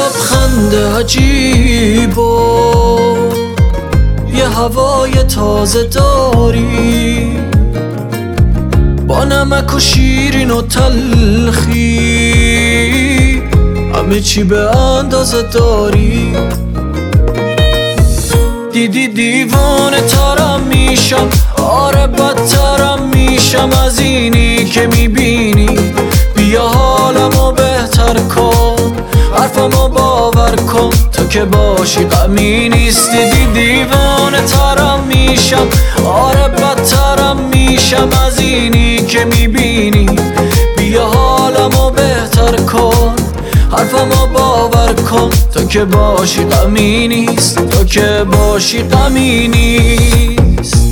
لبخند عجیب و یه هوای تازه داری، با نمک و شیرین و تلخی همه چی به اندازه داری. دیدی دیوانه ترم میشم، آره بدترم میشم از اینی که میبینی. بیا حالمو بهتر کن، حرفمو باور کن، تو که باشی غمی نیست. دیدی دیوانه ترم میشم، آره بدترم میشم از اینی که میبینی. بیا حالمو بهتر کن، حرفمو باور کن، تو که باشی غمی نیست، تو که باشی غمی نیست.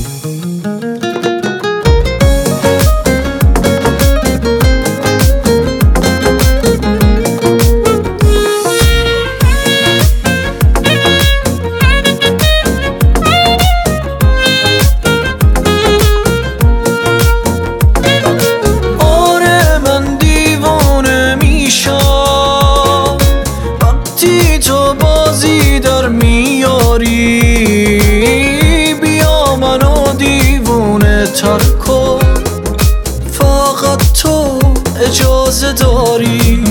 بیا منو دیوونه تر کن، فقط تو اجازه داری،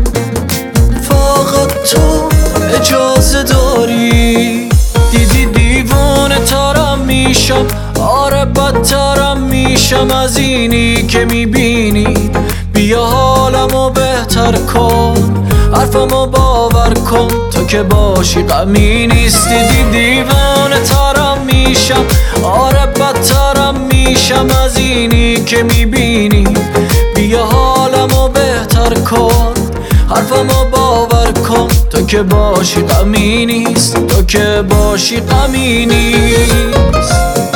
فقط تو اجازه داری. دیدی دیوونه ترم میشم، آره بدترم میشم از اینی که میبینی. بیا حالمو بهتر کن، حرفمو باور کن، تو که باشی غمی نیست. دیدی دیوانه ترم میشم، آره بدترم میشم از اینی که میبینی. بیا حالمو بهتر کن، حرفمو باور کن، تو که باشی غمی نیست، تو که باشی غمی نیست.